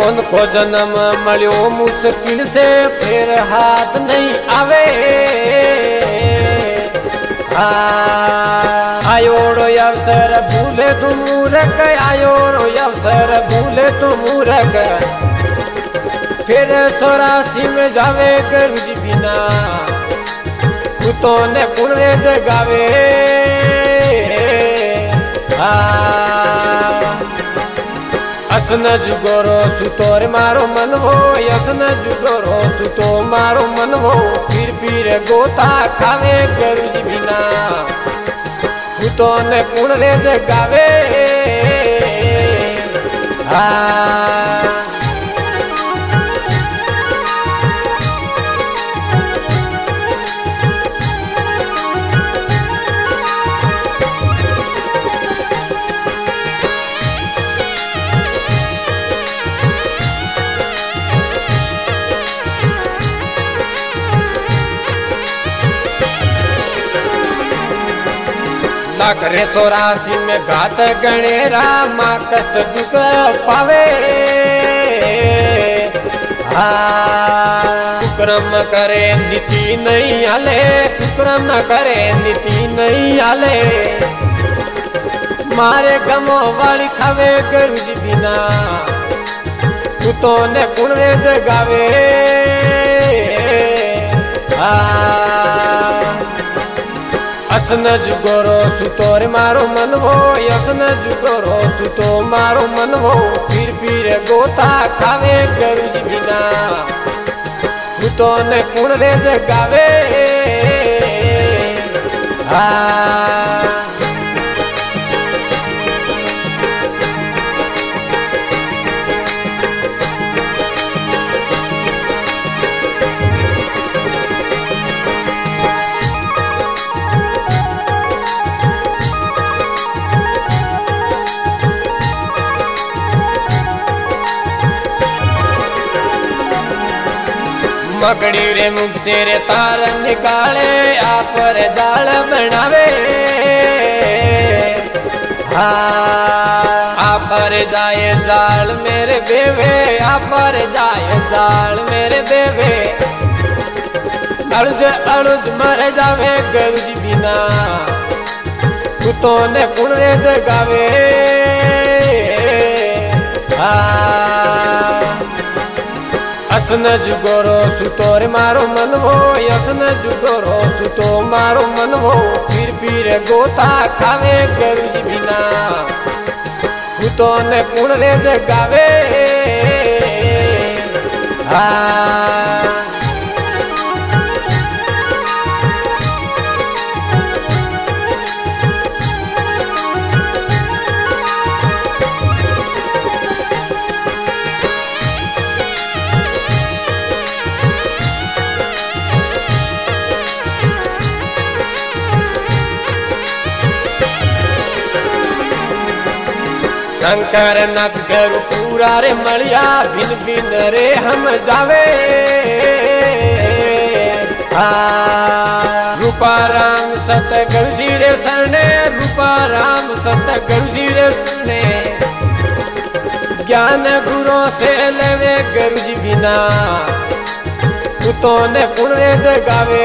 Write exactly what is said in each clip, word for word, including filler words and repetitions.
उनको जन्म मल्यो मुश्किल से फिर हाथ नहीं आवे। आयोड़ो अवसर भूले तू मूरख, आयोड़ो अवसर भूले तू मूरख, फिर चौरासी में जावे गुरु जी बिना, कुतों ने पुण्य जगावे। असन जुगोरो सुतोर मारो मन वो, असन जुगोरो सुतो मारो मन वो, फिर फिर गोता खावे गुरु जी बिना, कुतों ने पुण्य जगावे। करे चौरासी में घात गणेरा, माँ कष्ट दुख पावे। कुक्रम करे नीति नहीं आले, कुक्रम करे नीति नहीं आले, मारे गमो वाली खावे गुरु जी बिना, कुतों ने पुण्य जगावे। असन जुगोरो सुतोर मारो मन वो, असन जुगोरो सुतो मारो मन वो, फिर फिर गोता खावे गुरु जी बिना, कुतों ने पुण्य जगावे। मकड़ी रे मुख से रे तार निकाले, आप रे जाल बनावे। आप रे जाए जाल मेरे बेवे, आप रे जाए जाल मेरे बेवे, अड़ुज अड़ुज मर जावे गुरु जी बिना, कुतों ने पुण्य जगावे। असन जुगोरो सुतोर मारो मन वो, असन जुगोरो सुतो मारो मन वो, फिर फिर गोता खावे गुरु जी बिना, कुतों ने पुण्य जगावे। शंकर नाथ गुरु पूरा रे मलिया, बिन बिन रे हम जावे। रूपा राम सत गुरु जी रे शरणे, रूपा राम सत गुरु जी रे शरणे, ज्ञान गुरु से लेवे गुरु जी बिना, कुतों ने पुण्य जगावे।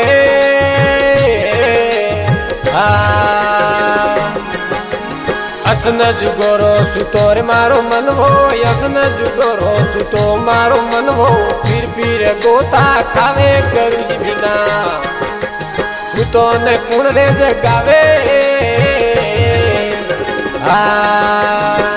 असन जुगोरो सुतोर मारो मन वो, असन जुगोरो सुतो मारो मन वो, फिर फिर गोता खावे गुरु जी बिना, कुतों ने पुण्य जगावे।